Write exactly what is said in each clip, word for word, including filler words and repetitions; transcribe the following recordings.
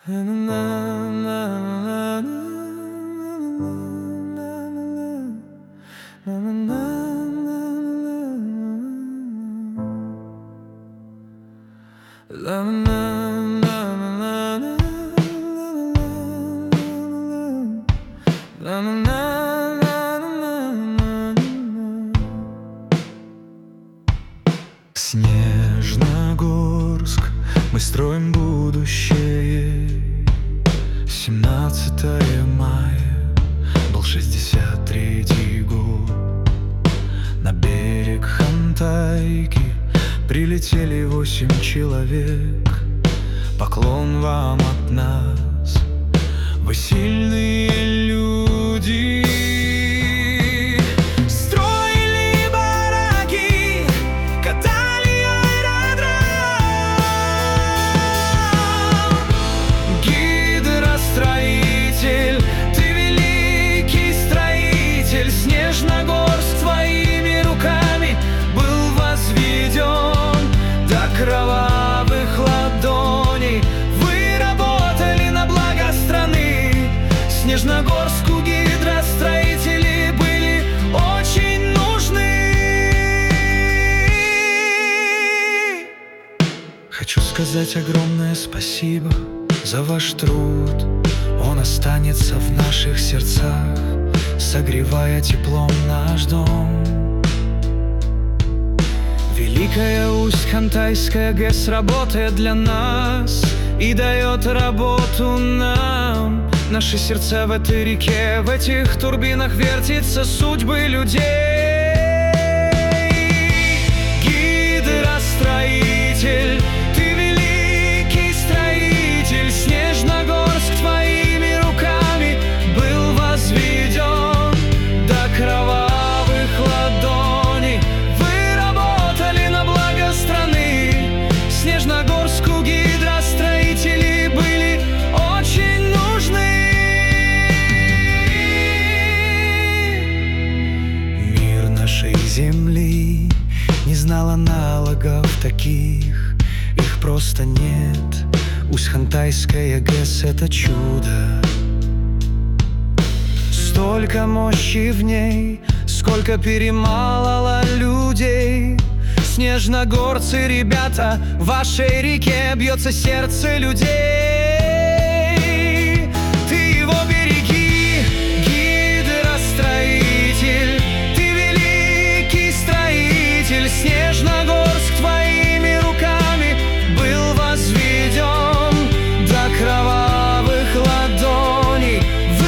Снежногорск, мы строим будущее. Семнадцатое мая, был шестьдесят третий год. На берег Хантайки прилетели восемь человек. Поклон вам от нас, вы сильные люди. Снежногорск твоими руками был возведен до кровавых ладоней. Вы работали на благо страны. Снежногорску гидростроители были очень нужны. Хочу сказать огромное спасибо за ваш труд. Он останется в наших сердцах, согревая теплом наш дом. Великая Усть-Хантайская ГЭС работает для нас и дает работу нам. Наши сердца в этой реке, в этих турбинах вертятся судьбы людей. Гидростроитель, ты великий строитель. Снежногорск твоими руками был возведен до кровавых ладоней. Вы работали на благо страны. Снежногорску гидростроители были очень нужны. Мир нашей земли не знал аналогов таких, их просто нет. Усть-Хантайская ГЭС — это чудо. Столько мощи в ней, сколько перемалало людей. Снежногорцы, ребята, в вашей реке бьется сердце людей. Ты его береги, гидростроитель, ты великий строитель. Снежногорск твоими руками был возведен до кровавых ладоней.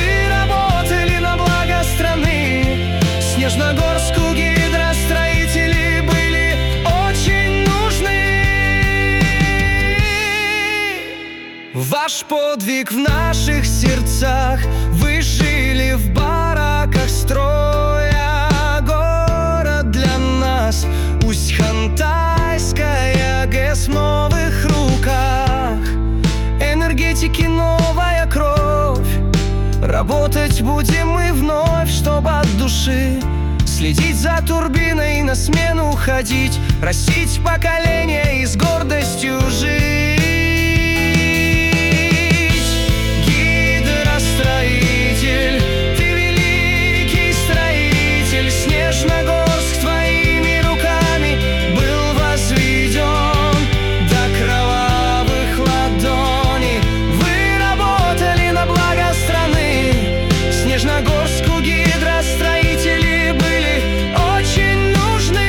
Снежногорску гидростроители были очень нужны. Ваш подвиг в наших сердцах. Вы жили в бараках, строя город для нас. Усть-Хантайская ГЭС в новых руках. Энергетики новая кровь. Работать будем мы вновь, чтобы от души следить за турбиной, на смену ходить, растить поколения и с гордостью жить. Гидростроитель, ты великий строитель. Снежногорск твоими руками был возведен до кровавых ладоней. Вы работали на благо страны. Снежногорску гидростроители были очень нужны.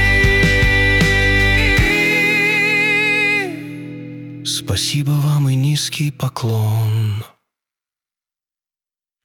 Спасибо вам и низкий поклон.